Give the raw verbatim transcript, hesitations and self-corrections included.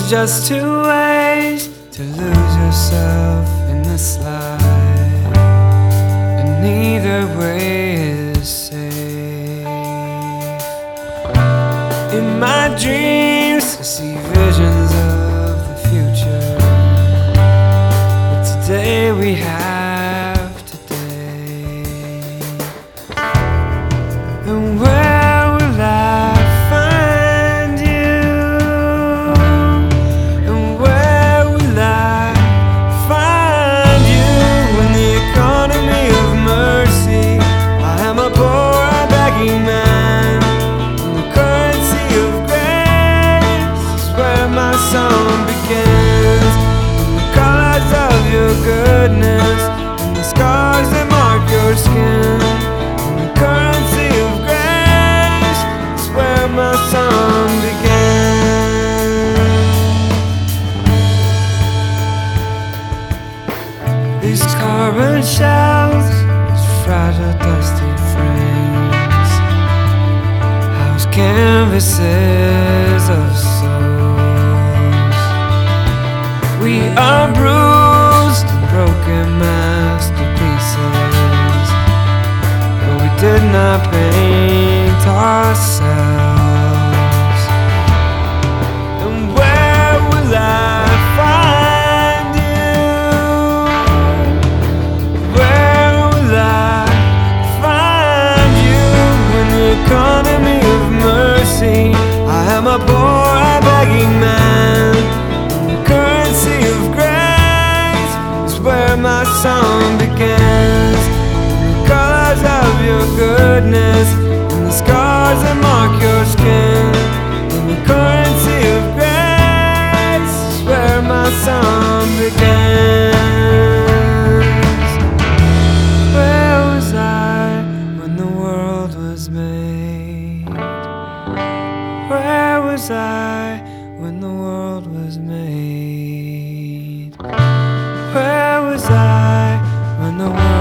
There's just two ways to lose yourself in this life, and neither way is safe. In my dreams I see visions of the future, but today we have today. And where will I find you? And where will I find you when the economy of mercy? I am a poor, a begging man, and the currency of grace is where my song begins. And the colors of your goodness, and the scars that mark your skin, and the currency of grace is where my song begins. These carbon shells, these fragile dusty frames, house canvases of souls. We are bruised and broken masterpieces, but we did not paint ourselves. And where will I find you? Where will I find you when the economy of mercy? I am a poor, a begging man, and the currency of grace is where my song begins. And the colors of your goodness, and the scars that mark your skin, and the currency of grace is where my song begins. Where was I when the world was made? Where was I when the world was made? Where was I when the world